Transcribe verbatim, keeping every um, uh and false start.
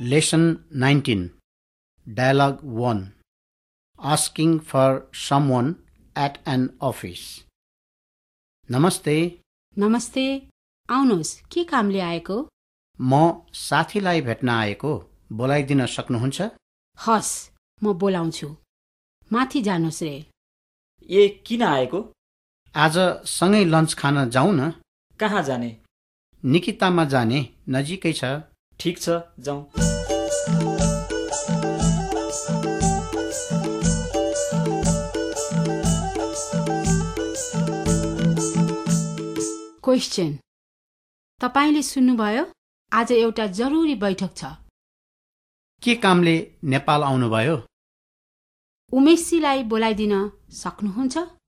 Lesson nineteen, Dialogue one. Asking for someone at an office. नमस्ते, नमस्ते, आउनुहोस्, के कामले आएको? म साथीलाई भेट्न आएको, बोलाइदिन सक्नुहुन्छ? हस्, म बोलाउँछु। माथि जानुहोस् रे। ए किन आएको? आज सँगै लन्च खान जाउँ न। कहाँ जाने? निकितामा जाने, नजिकै छ। ठिक छ, जाउँ। क्वेश्चन, तपाईले सुन्नुभयो? आज एउटा जरुरी बैठक छ। के कामले नेपाल आउनुभयो? उमेशजीलाई बोलाइदिन सक्नुहुन्छ?